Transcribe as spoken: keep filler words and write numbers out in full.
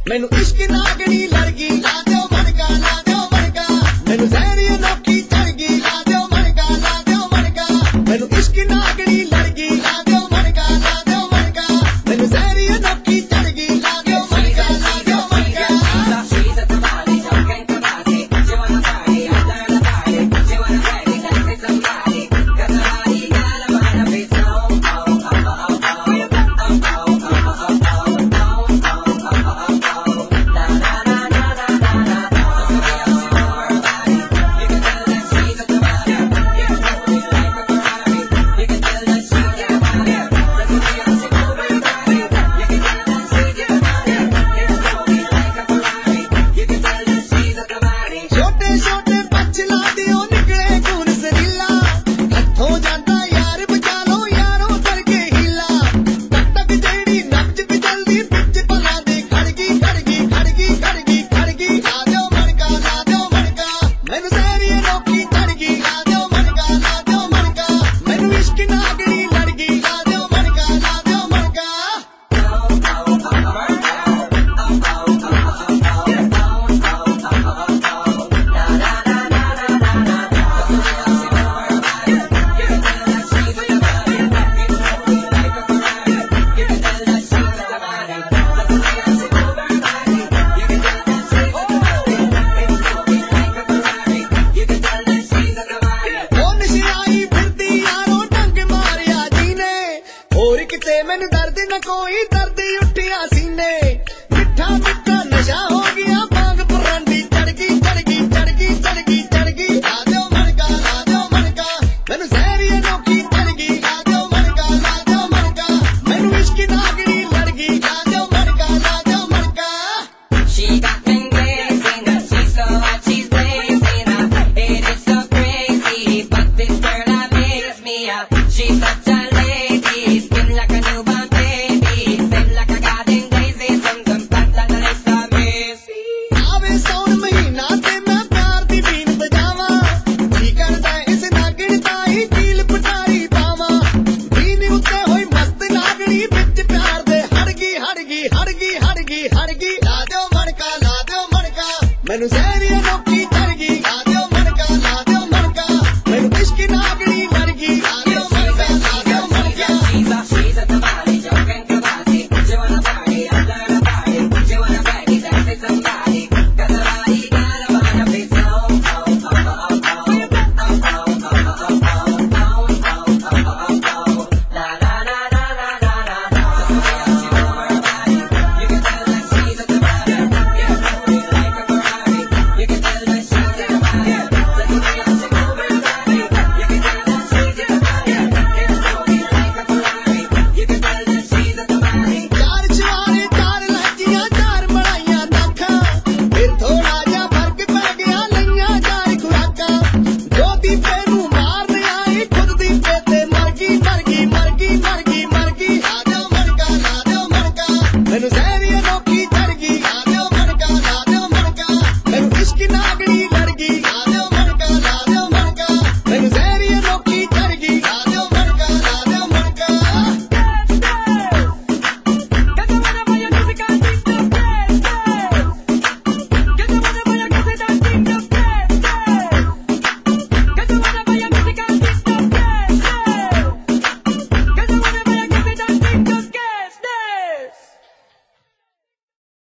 मैनू इश्क नागनी लड़ गई ला दो मनका ला दो मनका मैनू जहरी अनोखी चढ़ गई ला दो मनका ला दो मनका मैनू इश्क नागनी लड़ गई ला दो मनका ला दो मनका मैनू जहरी अनोखी चढ़ गई ला दो मनका ला दो मनका मैनू दर्द न कोई दर्द उठिया सीने मिठा मिठा नशा हो गया भांग परांडी चढ़ गई चढ़ गई चढ़ गई चढ़ गई चढ़ गई ला दो मनका ला दो मनका मैनू जहरी अनोखी चढ़ गई ला दो मनका ला दो मनका मैनू इश्क नागनी लड़ गई ला दो मनका ला दो मनका She got me blazing, she's so hot, she's blazing up. It is so crazy, but this girl amaze me up. She's such a lady, skin like a newborn baby, slim like a garden daisy, something fat like a Lisa Macy. आवे सौन महीना ते मैं प्यार दी been बजावा की करदा इस नागण ताई कील पटारी पावा बीन उत्ते होई मस्त नागणी विच प्यार दे हड़ गई हड़ गई हड़ गई हड़ गई हड़ गई ला दो मनका ला दो मनका मैनू जहरी अनोखी